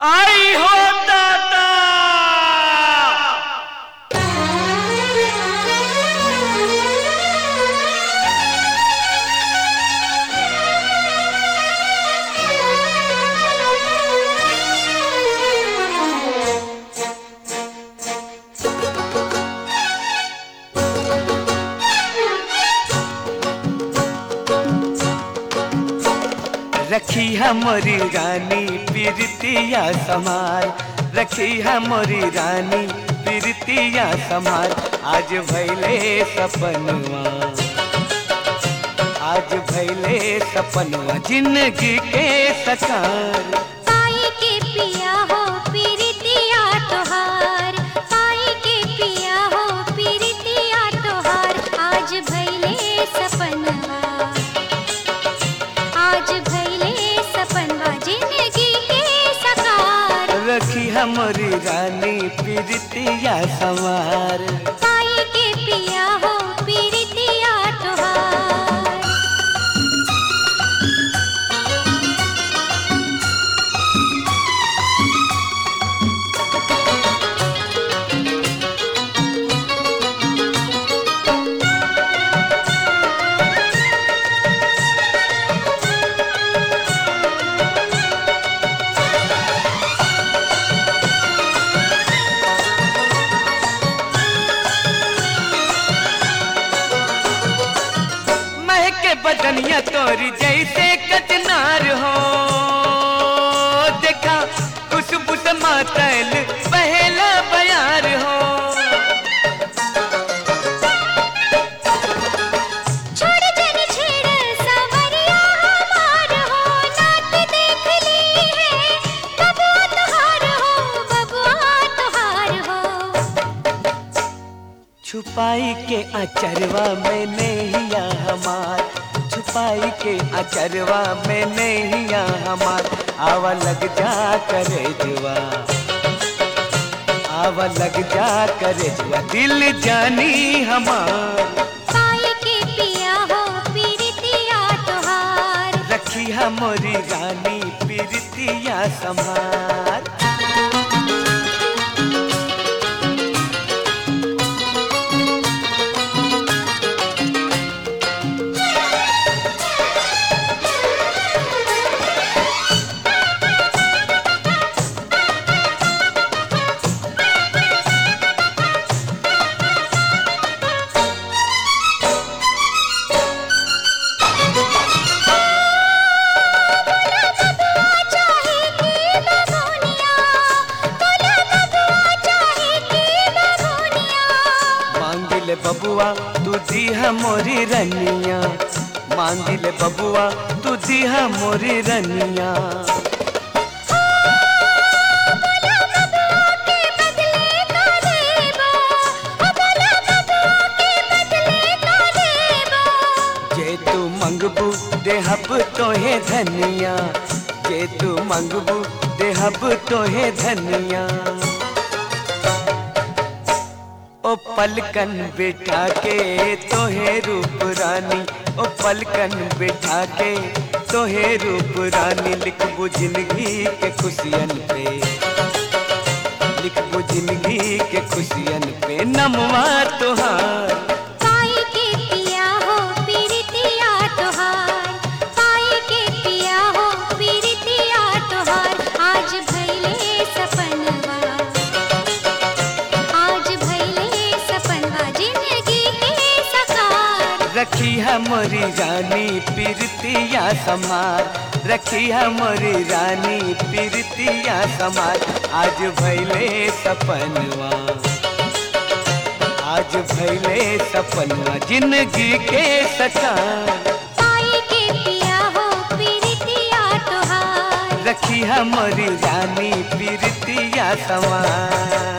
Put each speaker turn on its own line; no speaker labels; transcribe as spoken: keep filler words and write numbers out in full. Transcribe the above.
आई हो दाता। रखी हमारी रानी पीरतिया समार, रखी हमारी रानी पीरतिया समार। आज भैले सपनवा, आज भैले सपनवा जिंदगी के सकार।
पाई के पिया हो पीरतिया तोहार, पाई के पिया हो पीरतिया तोहार। आज भैले सपनवा, आज भैले सपनवा जिंदगी के सकार।
रखी हमारी रानी पीरतिया समार,
पाई के पिया हो पीरतिया तोहार।
बदनिया तोरी जैसे कचनार हो, देखा खुशबू से मातल पहला बयार हो।
छोड़ जन छेड़ सवरिया हमार हो, नाक देख ली है बबुआ तोहार हो, बबुआ तोहार हो।
छुपाई के अचरवा में नैया हमार, छुपाई के अचरवा में नैया हमार। आवा लग जा करे जुआ, आवा लग जा करे जुआ दिल जानी हमार।
पाई के पिया हो पीरतिया तोहार,
रखी हमारी रानी पीरतिया समार। बबुआ तू दी मोरी रनिया, मांगिल बबुआ तू दी मोरी रनिया। जे तू मंगबू देहब तोहे धनिया, जे तू मंगबू देहब तोहे धनिया। ओ पलकन बिठा के तोहे रूप रानी, ओ पलकन बिठा के तोहे रूप रानी। लिखबू जिंदगी के खुशियन पे, लिखबू जिंदगी के खुशियन पे नमवा तोहार।
पाई के पिया हो पीरतिया तोहार, पाई के पिया हो पीरतिया तोहार। आज भैले सपनवा,
रखी हमारी रानी पीरतिया समार, रखी हमारी रानी पीरतिया समार। आज भैले सपनवा, आज भैले सपनवा जिंदगी के सकार।
पाई के पिया हो पीरतिया तोहार,
रखी हमारी रानी पीरतिया समार।